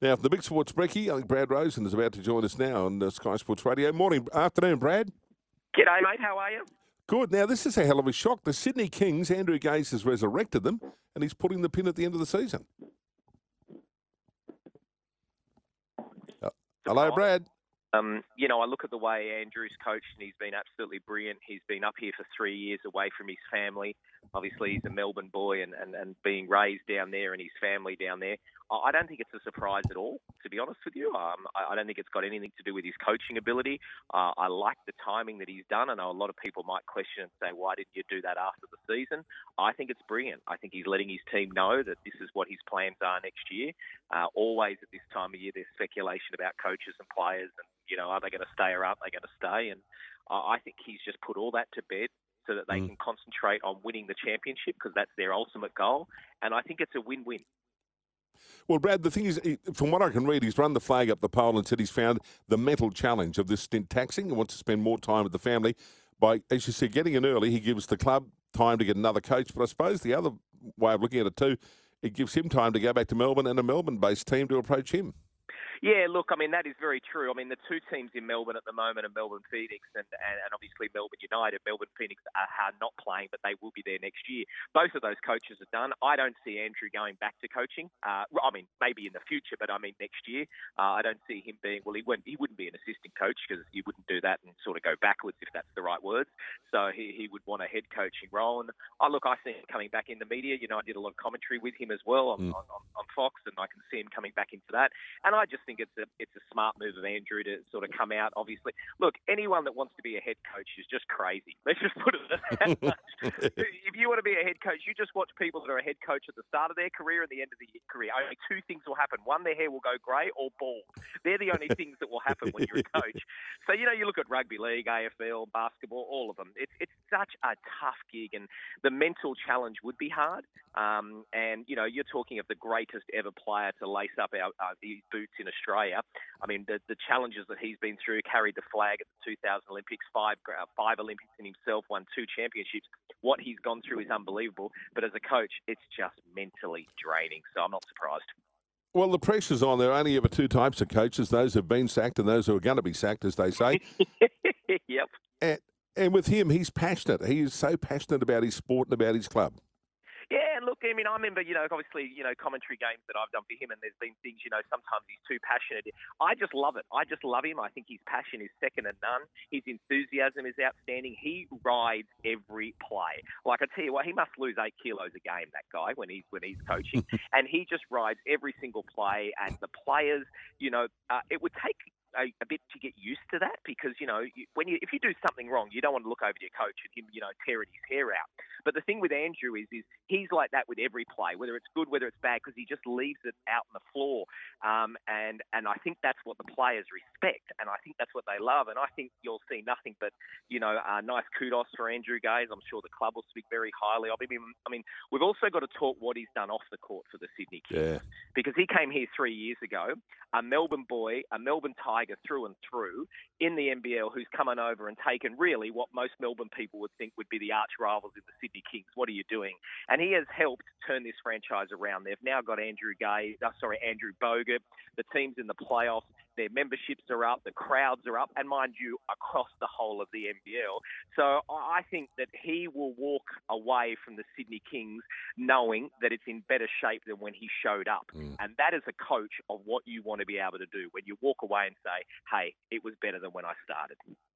Now, for the Big Sports Brekkie, I think Brad Rosen is about to join us now on Sky Sports Radio. Afternoon, Brad. G'day, mate. How are you? Good. Now, this is a hell of a shock. The Sydney Kings, Andrew Gaze has resurrected them, and he's putting the pin at the end of the season. Hello, Brad. I look at the way Andrew's coached, and he's been absolutely brilliant. He's been up here for 3 years away from his family. Obviously, he's a Melbourne boy and being raised down there and his family down there. I don't think it's a surprise at all, to be honest with you. I don't think it's got anything to do with his coaching ability. I like the timing that he's done. I know a lot of people might question and say, why didn't you do that after the season? I think it's brilliant. I think he's letting his team know that this is what his plans are next year. Always at this time of year, there's speculation about coaches and players and, are they going to stay or aren't they going to stay? And I think he's just put all that to bed so that they can concentrate on winning the championship because that's their ultimate goal. And I think it's a win-win. Well, Brad, the thing is, from what I can read, he's run the flag up the pole and said he's found the mental challenge of this stint taxing and wants to spend more time with the family. By, as you said, getting in early, he gives the club time to get another coach. But I suppose the other way of looking at it too, it gives him time to go back to Melbourne and a Melbourne-based team to approach him. Yeah, look, that is very true. The two teams in Melbourne at the moment are Melbourne Phoenix and obviously Melbourne United. Melbourne Phoenix are not playing, but they will be there next year. Both of those coaches are done. I don't see Andrew going back to coaching. Maybe in the future, but next year. I don't see him being, he wouldn't be an assistant coach because you wouldn't do that and sort of go backwards if that's the right words. So he would want a head coaching role. And I see him coming back in the media. I did a lot of commentary with him as well on Fox, and I can see him coming back into that. And I just think it's a smart move of Andrew to sort of come out. Obviously, look, anyone that wants to be a head coach is just crazy. Let's just put it that much. If you want to be a head coach, you just watch people that are a head coach at the start of their career and the end of their career. Only two things will happen: one, their hair will go grey, or bald. They're the only things that will happen when you're a coach. So you look at rugby league, AFL, basketball, all of them. It's such a tough gig, and the mental challenge would be hard. And you're talking of the greatest ever player to lace up these boots in Australia. The challenges that he's been through, carried the flag at the 2000 Olympics, five Olympics in himself, won 2 championships. What he's gone through is unbelievable. But as a coach, it's just mentally draining. So I'm not surprised. Well, the pressure's on. There are only ever two types of coaches, those who've been sacked and those who are going to be sacked, as they say. Yep. And with him, he's passionate. He is so passionate about his sport and about his club. Yeah, look, I remember, obviously, commentary games that I've done for him, and there's been things, sometimes he's too passionate. I just love it. I just love him. I think his passion is second to none. His enthusiasm is outstanding. He rides every play. Like, I tell you what, he must lose 8 kilos a game, that guy, when he's coaching. And he just rides every single play. And the players, it would take a bit to get used to that because, if you do something wrong, you don't want to look over to your coach and him, tearing his hair out. But the thing with Andrew is he's like that with every play, whether it's good, whether it's bad, because he just leaves it out on the floor. And I think that's what the players respect, and I think that's what they love. And I think you'll see nothing but, nice kudos for Andrew Gaze. I'm sure the club will speak very highly of him. We've also got to talk what he's done off the court for the Sydney Kings. Yeah. Because he came here 3 years ago, a Melbourne boy, a Melbourne Tiger through and through in the NBL, who's come on over and taken really what most Melbourne people would think would be the arch rivals in the Sydney Kings. What are you doing? And he has helped turn this franchise around. They've now got Andrew Bogut. The team's in the playoffs. Their memberships are up. The crowds are up. And mind you, across the whole of the NBL. So I think that he will walk away from the Sydney Kings knowing that it's in better shape than when he showed up. And that is a coach of what you want to be able to do when you walk away and say, hey, it was better than when I started.